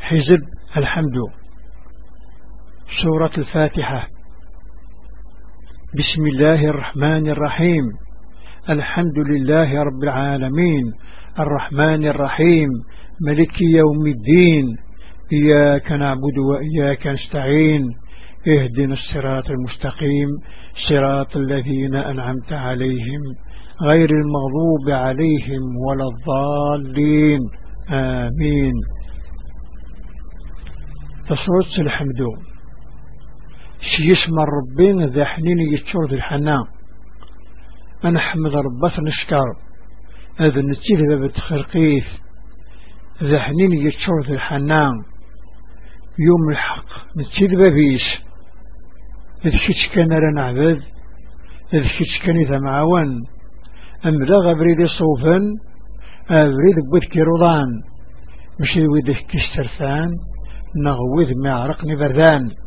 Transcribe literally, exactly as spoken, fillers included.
حزب الحمد. سورة الفاتحة. بسم الله الرحمن الرحيم. الحمد لله رب العالمين الرحمن الرحيم ملك يوم الدين. إياك نعبد وإياك نستعين. اهدنا الصراط المستقيم صراط الذين أنعمت عليهم غير المغضوب عليهم ولا الضالين آمين. تصوت الحمد شي اسم ربين ذا حنين يتشور ذي الحنان. أنا حمد ربات نشكر هذا نتيذ باب التخرقيث ذا حنين يتشور ذي الحنان يوم الحق نتيذ بابيش إذ كيش كان لنا عبد إذ كيش كان إذا معاون أملا غبريد صوفا أبريد بوذكي رضان مش ويده كيش سرثان نغوذ ما عرقني بردان.